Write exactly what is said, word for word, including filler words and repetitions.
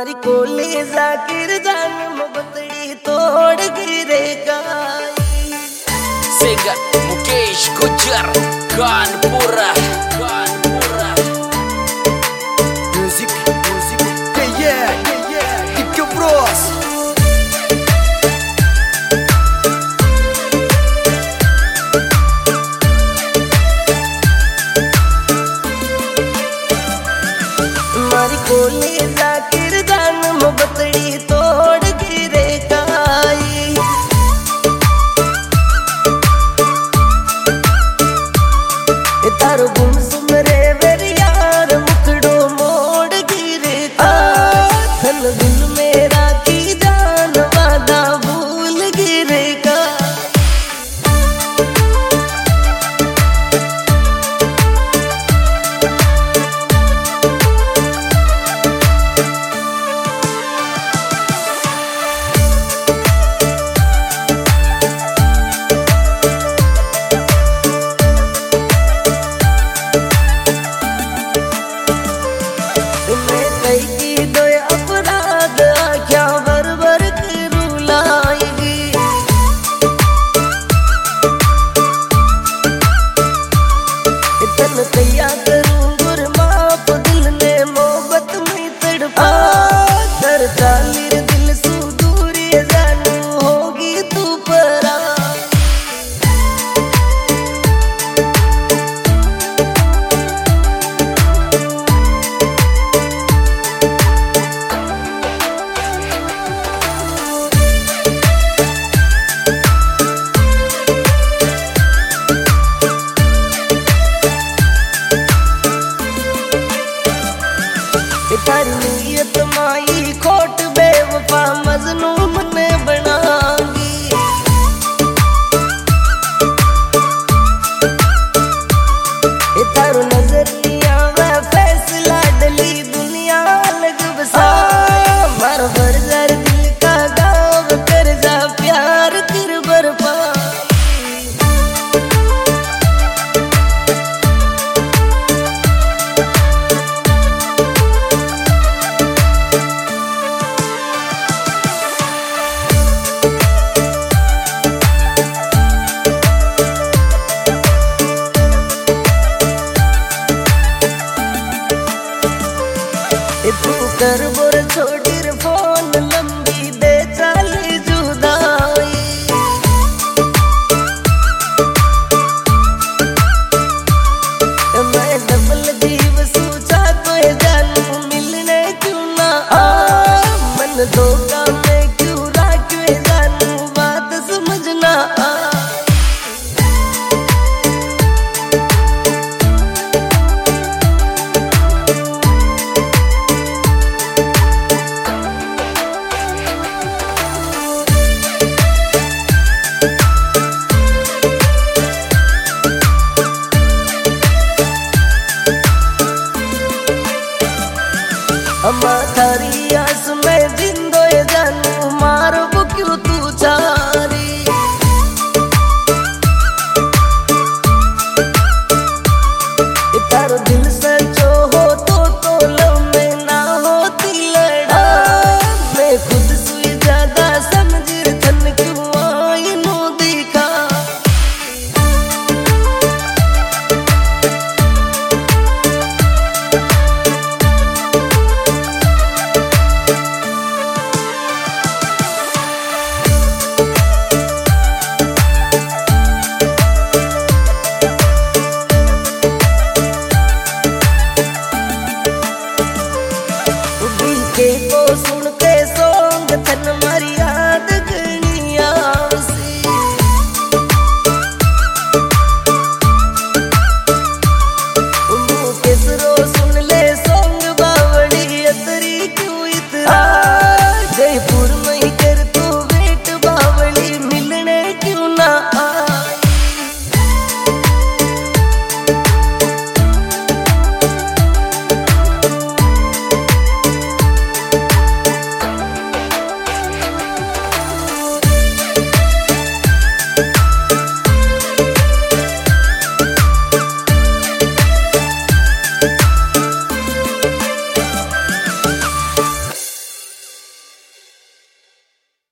मारी कोली जाकिर जान मोहब्बतड़ी तोड़ गिरेगा। Singer Mukesh Gujjar Kanpura Kanpura music music ये ये इक्यो ब्रोस मारी कोली जाकिर जान मोहब्बतड़ी तोड़ गिरेगा। तारो गुमसुम रे वेरी यार मुखड़ो मोड़ गिरेगा। थल दिल मेरा की जान वादा भूल गिरेगा। कैया करूं गुरमाप दिल ने मोहब्बत में तड़पा। दर चालीर दिल सू दूरी जानू होगी तू परा। तारी नीयत माई खोट बेवफा मजनूम ने बनागी। तारो नजरिया वे फैसला डली दुनिया अलग बसा। मार बरजर दिल का गाँव कर जा प्यार कर बरपा। तू कर बोर छोड़ीर फोन लंबी दे चाली जुदाई। मैं डबल जीव सोचा तो जानू मिलने क्यों ना आ। मन धोखा में क्यों राखे जानू बात समझना आ। अम्मा थारी आस में जिंदो जानू मारो क्यों तू चारी। तारो दिल सचो हो तो तो लव में ना होती लड़ा। मैं खुद सुई ज्यादा समझिर थन क्यों आई नो दिखा। के को